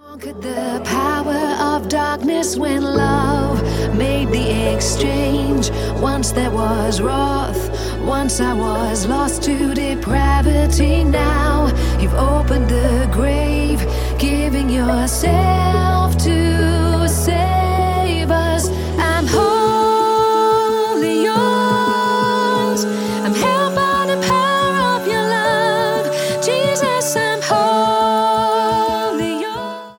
Conquered the power of darkness when love made the exchange. Once there was wrath, once I was lost to depravity. Now you've opened the grave, giving yourself